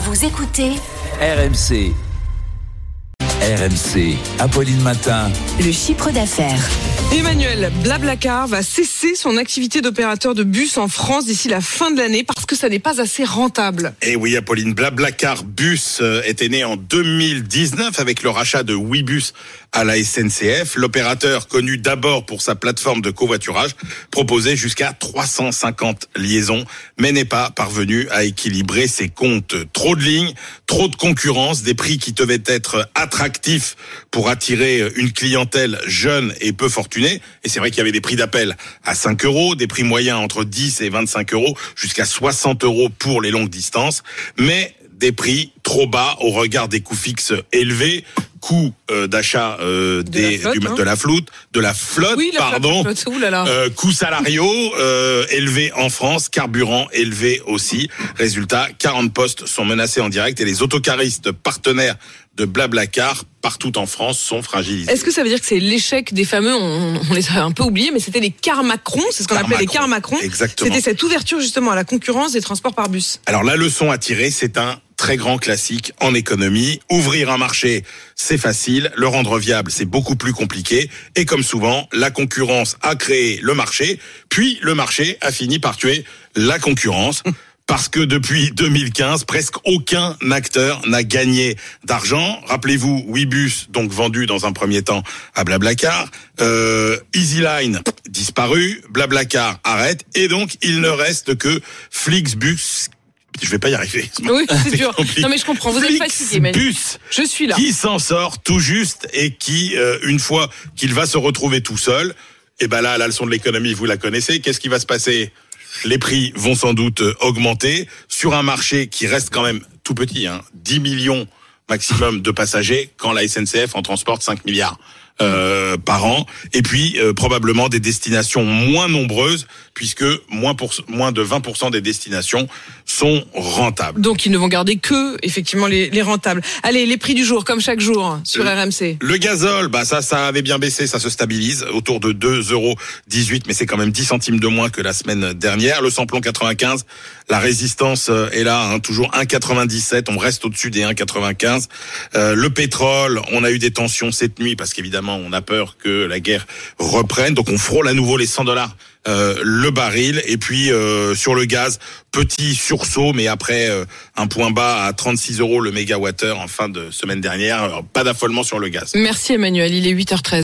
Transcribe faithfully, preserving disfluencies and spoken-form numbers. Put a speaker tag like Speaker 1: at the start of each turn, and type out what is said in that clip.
Speaker 1: Vous écoutez
Speaker 2: R M C. R M C, Apolline Matin.
Speaker 1: Le chiffre d'affaires.
Speaker 3: Emmanuel, Blablacar va cesser son activité d'opérateur de bus en France d'ici la fin de l'année parce que ça n'est pas assez rentable.
Speaker 4: Et oui, Apolline, Blablacar Bus était né en deux mille dix-neuf avec le rachat de Ouibus à la S N C F. L'opérateur, connu d'abord pour sa plateforme de covoiturage, proposait jusqu'à trois cent cinquante liaisons, mais n'est pas parvenu à équilibrer ses comptes. Trop de lignes, trop de concurrence, des prix qui devaient être attractifs pour attirer une clientèle jeune et peu fortunée. Et c'est vrai qu'il y avait des prix d'appel à cinq euros, des prix moyens entre dix et vingt-cinq euros, jusqu'à soixante euros pour les longues distances, mais des prix trop bas au regard des coûts fixes élevés, coûts euh, d'achat euh,
Speaker 3: de,
Speaker 4: des,
Speaker 3: la flotte,
Speaker 4: du,
Speaker 3: hein.
Speaker 4: de la flotte, de la flotte,
Speaker 3: oui, la
Speaker 4: pardon,
Speaker 3: flotte, Ouh là là.
Speaker 4: Euh, coûts salariaux euh, élevés en France, carburant élevé aussi. Résultat, quarante postes sont menacés en direct et les autocaristes partenaires de Blablacar partout en France sont fragilisés.
Speaker 3: Est-ce que ça veut dire que c'est l'échec des fameux, on, on les a un peu oubliés, mais c'était les cars Macron, c'est ce qu'on
Speaker 4: Car
Speaker 3: appelait les
Speaker 4: Macron,
Speaker 3: cars Macron.
Speaker 4: exactement.
Speaker 3: C'était cette ouverture justement à la concurrence des transports par bus.
Speaker 4: Alors la leçon à tirer, c'est un très grand classique en économie. Ouvrir un marché, c'est facile. Le rendre viable, c'est beaucoup plus compliqué. Et comme souvent, la concurrence a créé le marché, puis le marché a fini par tuer la concurrence. Parce que depuis deux mille quinze, presque aucun acteur n'a gagné d'argent. Rappelez-vous, Ouibus, donc vendu dans un premier temps à Blablacar, euh, EasyLine disparu, Blablacar arrête, et donc il ne reste que Flixbus. Je vais pas y arriver.
Speaker 3: Oui, c'est dur. Non mais je comprends, vous êtes fatigué, Emmanuel. Je suis là.
Speaker 4: Qui s'en sort tout juste et qui, euh, une fois qu'il va se retrouver tout seul, et ben là, la leçon de l'économie, vous la connaissez. Qu'est-ce qui va se passer ? Les prix vont sans doute augmenter sur un marché qui reste quand même tout petit, hein, dix millions maximum de passagers, quand la S N C F en transporte cinq milliards euh, par an. Et puis euh, probablement des destinations moins nombreuses, puisque moins, pour, moins de vingt pour cent des destinations sont rentables.
Speaker 3: Donc ils ne vont garder que effectivement les, les rentables. Allez, les prix du jour, comme chaque jour sur
Speaker 4: le,
Speaker 3: R M C.
Speaker 4: Le gazole, bah ça, ça avait bien baissé, ça se stabilise autour de deux euros dix-huit, mais c'est quand même dix centimes de moins que la semaine dernière. Le samplon quatre-vingt-quinze, la résistance est là, hein, toujours un virgule quatre-vingt-dix-sept, on reste au-dessus des un virgule quatre-vingt-quinze. Euh, le pétrole, on a eu des tensions cette nuit parce qu'évidemment on a peur que la guerre reprenne, donc on frôle à nouveau les cent dollars. Euh, le baril. Et puis euh, sur le gaz, petit sursaut, mais après euh, un point bas à trente-six euros le mégawattheure en fin de semaine dernière. Alors, pas d'affolement sur le gaz.
Speaker 3: Merci Emmanuel, il est huit heures treize.